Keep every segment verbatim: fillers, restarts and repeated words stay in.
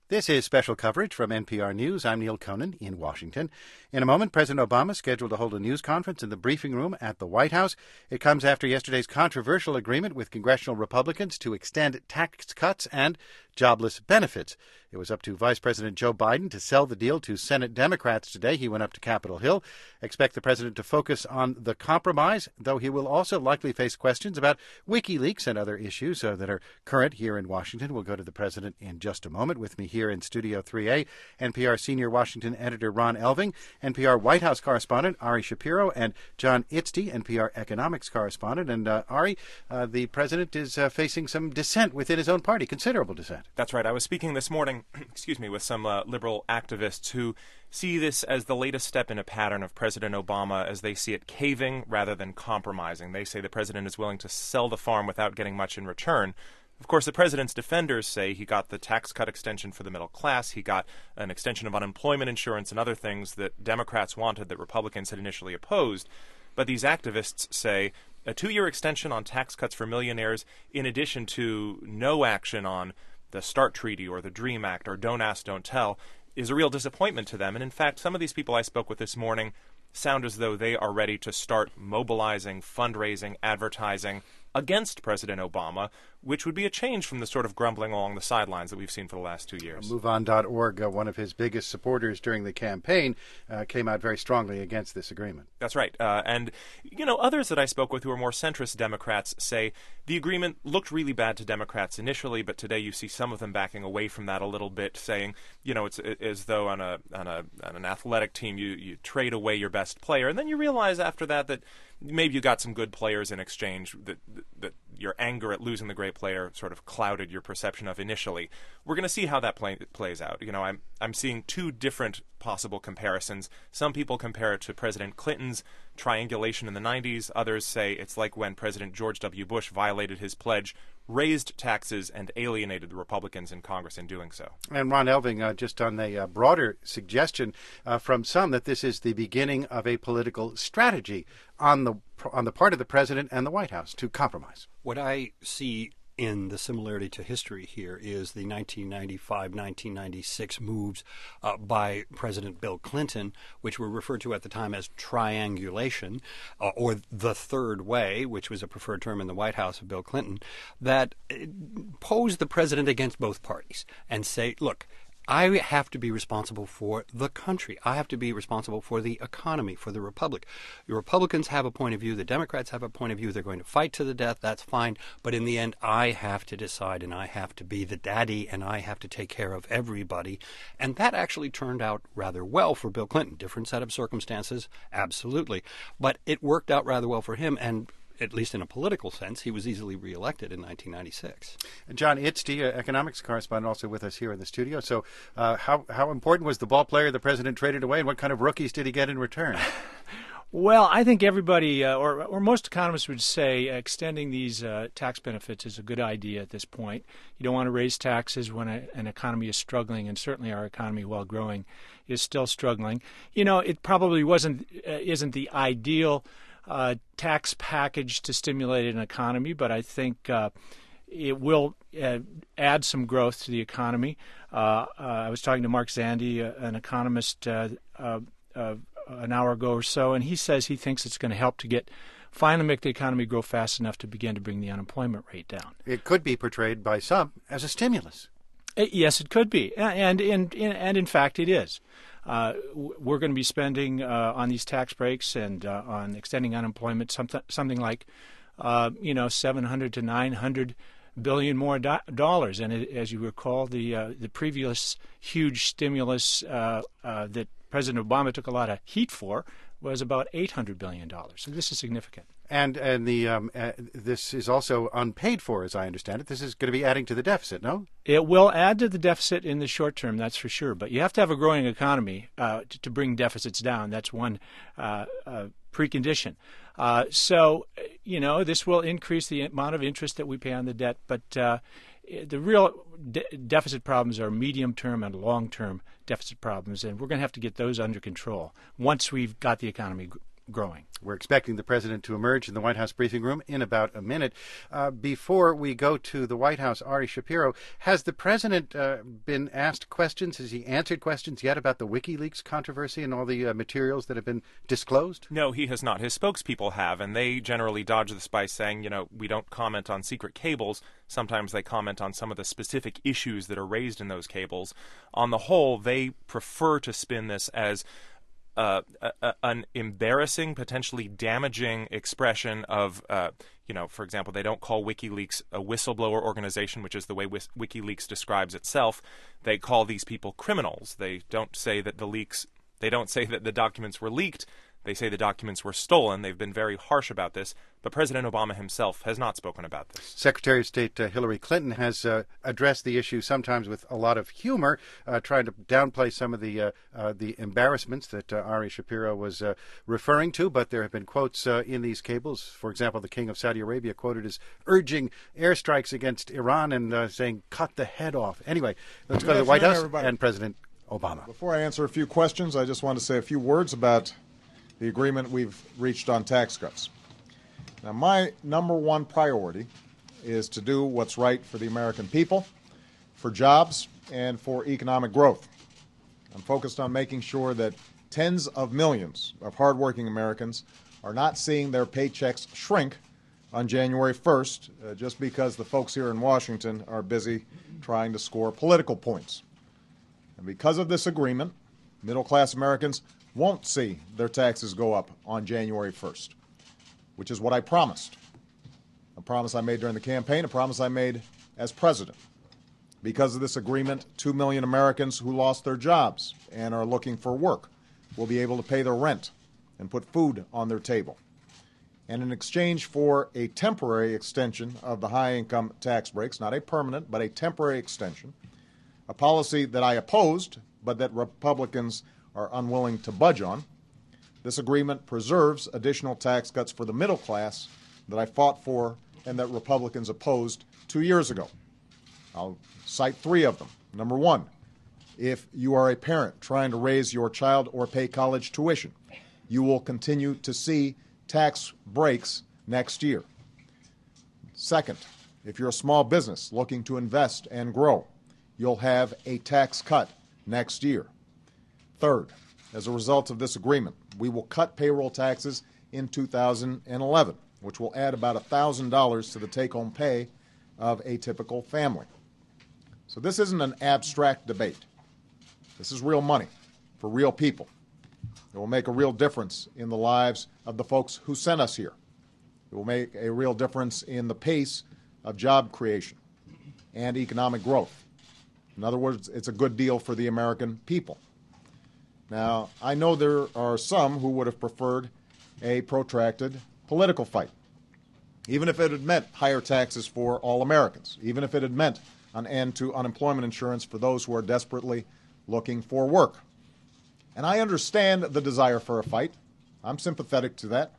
This is special coverage from N P R News. I'm Neil Conan in Washington. In a moment, President Obama is scheduled to hold a news conference in the briefing room at the White House. It comes after yesterday's controversial agreement with congressional Republicans to extend tax cuts and jobless benefits. It was up to Vice President Joe Biden to sell the deal to Senate Democrats today. He went up to Capitol Hill. Expect the president to focus on the compromise, though he will also likely face questions about WikiLeaks and other issues uh, that are current here in Washington. We'll go to the president in just a moment. With me here in Studio three A, N P R senior Washington editor Ron Elving, N P R White House correspondent Ari Shapiro, and John Itzty, N P R economics correspondent. And uh, Ari, uh, the president is uh, facing some dissent within his own party, considerable dissent. That's right. I was speaking this morning, excuse me, with some uh, liberal activists who see this as the latest step in a pattern of President Obama as they see it caving rather than compromising. They say the president is willing to sell the farm without getting much in return. Of course, the president's defenders say he got the tax cut extension for the middle class, he got an extension of unemployment insurance and other things that Democrats wanted that Republicans had initially opposed. But these activists say a two-year extension on tax cuts for millionaires, in addition to no action on the START Treaty or the DREAM Act or Don't Ask, Don't Tell, is a real disappointment to them. And in fact, some of these people I spoke with this morning sound as though they are ready to start mobilizing, fundraising, advertising against President Obama, which would be a change from the sort of grumbling along the sidelines that we've seen for the last two years. Move On dot org, uh, one of his biggest supporters during the campaign, uh, came out very strongly against this agreement. That's right. Uh, and, you know, others that I spoke with who are more centrist Democrats say the agreement looked really bad to Democrats initially, but today you see some of them backing away from that a little bit, saying, you know, it's as though on a on a on an athletic team you, you trade away your best player, and then you realize after that that maybe you got some good players in exchange, that, that your anger at losing the great player sort of clouded your perception of initially. We're going to see how that play, plays out. You know, I'm I'm seeing two different possible comparisons. Some people compare it to President Clinton's triangulation in the nineties. Others say it's like when President George W. Bush violated his pledge, raised taxes, and alienated the Republicans in Congress in doing so. And Ron Elving, uh, just on a uh, broader suggestion uh, from some that this is the beginning of a political strategy on the on the part of the president and the White House to compromise. What I see in the similarity to history here is the nineteen ninety-five nineteen ninety-six moves uh, by President Bill Clinton, which were referred to at the time as triangulation, uh, or the third way, which was a preferred term in the White House of Bill Clinton, that posed the president against both parties and say, look, I have to be responsible for the country. I have to be responsible for the economy, for the republic. The Republicans have a point of view. The Democrats have a point of view. They're going to fight to the death. That's fine. But in the end, I have to decide, and I have to be the daddy, and I have to take care of everybody. And that actually turned out rather well for Bill Clinton. Different set of circumstances, absolutely. But it worked out rather well for him, and at least in a political sense, he was easily reelected in nineteen ninety-six. John Itzty, uh, economics correspondent, also with us here in the studio. So uh, how how important was the ball player the president traded away, and what kind of rookies did he get in return? Well, I think everybody, uh, or, or most economists would say extending these uh, tax benefits is a good idea at this point. You don't want to raise taxes when a, an economy is struggling, and certainly our economy, while growing, is still struggling. You know, it probably wasn't uh, isn't the ideal Uh, tax package to stimulate an economy, but I think uh, it will uh, add some growth to the economy. Uh, uh, I was talking to Mark Zandi, uh, an economist, uh, uh, uh, an hour ago or so, and he says he thinks it's going to help to get finally make the economy grow fast enough to begin to bring the unemployment rate down. It could be portrayed by some as a stimulus. Uh, yes, it could be, and in, in, and in fact it is. Uh, we're going to be spending uh, on these tax breaks and uh, on extending unemployment something something like uh, you know seven hundred to nine hundred billion more do- dollars. And it, as you recall, the uh, the previous huge stimulus uh, uh, that President Obama took a lot of heat for was about eight hundred billion dollars. So this is significant. And and the um, uh, this is also unpaid for, as I understand it. This is going to be adding to the deficit, no? It will add to the deficit in the short term, that's for sure. But you have to have a growing economy uh, to, to bring deficits down. That's one uh, uh, precondition. Uh, so, you know, this will increase the amount of interest that we pay on the debt. But uh, the real de- deficit problems are medium-term and long-term deficit problems, and we're going to have to get those under control once we've got the economy growing. We're expecting the president to emerge in the White House briefing room in about a minute. Uh, before we go to the White House, Ari Shapiro, has the president uh, been asked questions? Has he answered questions yet about the WikiLeaks controversy and all the uh, materials that have been disclosed? No, he has not. His spokespeople have, and they generally dodge this by saying, you know, we don't comment on secret cables. Sometimes they comment on some of the specific issues that are raised in those cables. On the whole, they prefer to spin this as Uh, a, a, an embarrassing, potentially damaging expression of, uh, you know, for example, they don't call WikiLeaks a whistleblower organization, which is the way Wis- WikiLeaks describes itself. They call these people criminals. They don't say that the leaks, they don't say that the documents were leaked. They say the documents were stolen. They've been very harsh about this, but President Obama himself has not spoken about this. Secretary of State uh, Hillary Clinton has uh, addressed the issue sometimes with a lot of humor, uh, trying to downplay some of the uh, uh, the embarrassments that uh, Ari Shapiro was uh, referring to, but there have been quotes uh, in these cables. For example, the King of Saudi Arabia quoted as urging airstrikes against Iran and uh, saying, cut the head off. Anyway, let's Good go to the White House everybody. and President Obama. Before I answer a few questions, I just want to say a few words about the agreement we've reached on tax cuts. Now, my number one priority is to do what's right for the American people, for jobs, and for economic growth. I'm focused on making sure that tens of millions of hardworking Americans are not seeing their paychecks shrink on January first uh, just because the folks here in Washington are busy trying to score political points. And because of this agreement, middle-class Americans won't see their taxes go up on January first, which is what I promised. A promise I made during the campaign, a promise I made as president. Because of this agreement, two million Americans who lost their jobs and are looking for work will be able to pay their rent and put food on their table. And in exchange for a temporary extension of the high-income tax breaks, not a permanent, but a temporary extension, a policy that I opposed, but that Republicans are unwilling to budge on, this agreement preserves additional tax cuts for the middle class that I fought for and that Republicans opposed two years ago. I'll cite three of them. Number one, if you are a parent trying to raise your child or pay college tuition, you will continue to see tax breaks next year. Second, if you're a small business looking to invest and grow, you'll have a tax cut next year. Third, as a result of this agreement, we will cut payroll taxes in two thousand eleven, which will add about one thousand dollars to the take-home pay of a typical family. So this isn't an abstract debate. This is real money for real people. It will make a real difference in the lives of the folks who sent us here. It will make a real difference in the pace of job creation and economic growth. In other words, it's a good deal for the American people. Now, I know there are some who would have preferred a protracted political fight, even if it had meant higher taxes for all Americans, even if it had meant an end to unemployment insurance for those who are desperately looking for work. And I understand the desire for a fight. I'm sympathetic to that.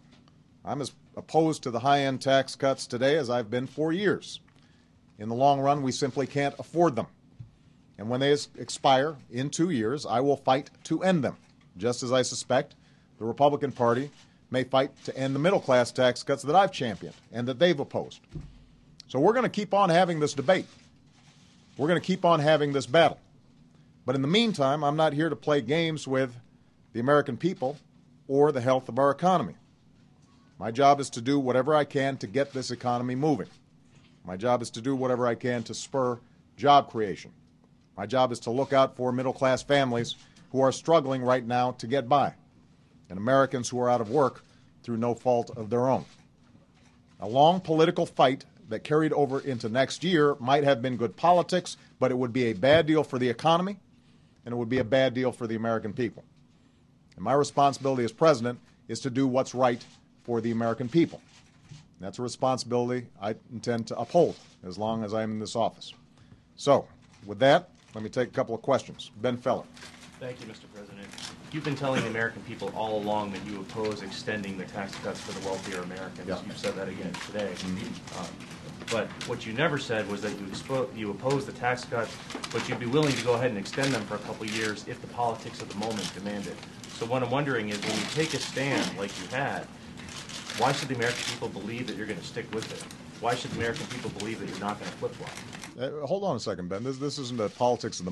I'm as opposed to the high-end tax cuts today as I've been for years. In the long run, we simply can't afford them. And when they expire in two years, I will fight to end them, just as I suspect the Republican Party may fight to end the middle-class tax cuts that I've championed and that they've opposed. So we're going to keep on having this debate. We're going to keep on having this battle. But in the meantime, I'm not here to play games with the American people or the health of our economy. My job is to do whatever I can to get this economy moving. My job is to do whatever I can to spur job creation. My job is to look out for middle-class families who are struggling right now to get by, and Americans who are out of work through no fault of their own. A long political fight that carried over into next year might have been good politics, but it would be a bad deal for the economy, and it would be a bad deal for the American people. And my responsibility as president is to do what's right for the American people. And that's a responsibility I intend to uphold as long as I'm in this office. So, with that, let me take a couple of questions. Ben Feller. Thank you, Mister President. You've been telling the American people all along that you oppose extending the tax cuts for the wealthier Americans. Yeah. You've said that again today. Mm-hmm. Um, but what you never said was that you, expo- you oppose the tax cuts, but you'd be willing to go ahead and extend them for a couple of years if the politics of the moment demanded. So what I'm wondering is, when you take a stand like you had, why should the American people believe that you're going to stick with it? Why should the American people believe that you're not going to flip-flop? Uh, hold on a second, Ben. This, this isn't a politics of the